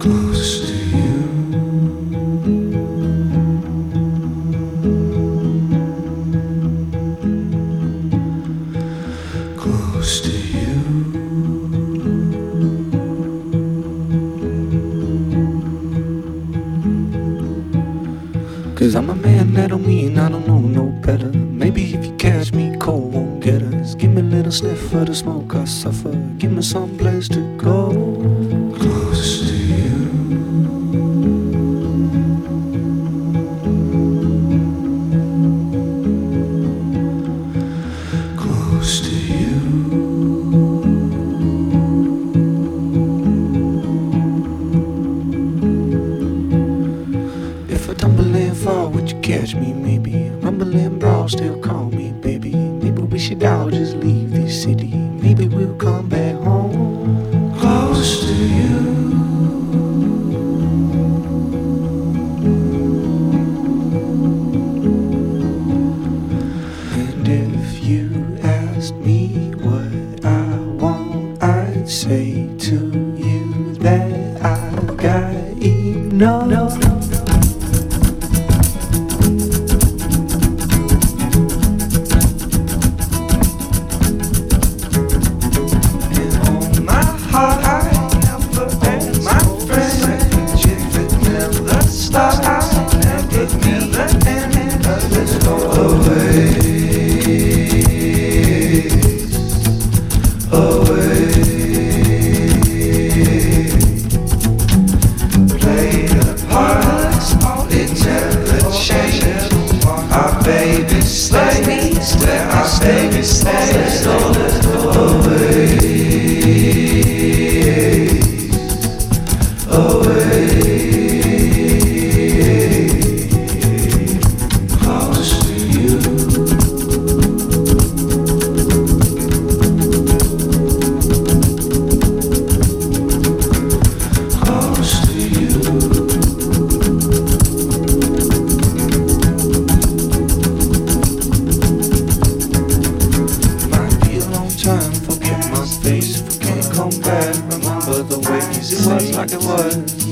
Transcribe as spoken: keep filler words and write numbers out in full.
close to you. Close to you. Cause I'm a man, that don't mean I don't know no better. Maybe if you catch me cold, won't get us. Give me a little sniff of the smoke, I suffer. Give me some place to go. Close to you. Close to you. If I tumble and fall, would you catch me? Maybe rumbling brawl, still call me baby. Maybe we should all just leave this city. Maybe we'll come back home. Close to you. And if you asked me what I want, I'd say to you that I've got enough. No, no. Baby, stay, stay, our baby, stay, away, away, close to you. Close to you. Forget my face, if we can't come back. Remember the ways it was like it was.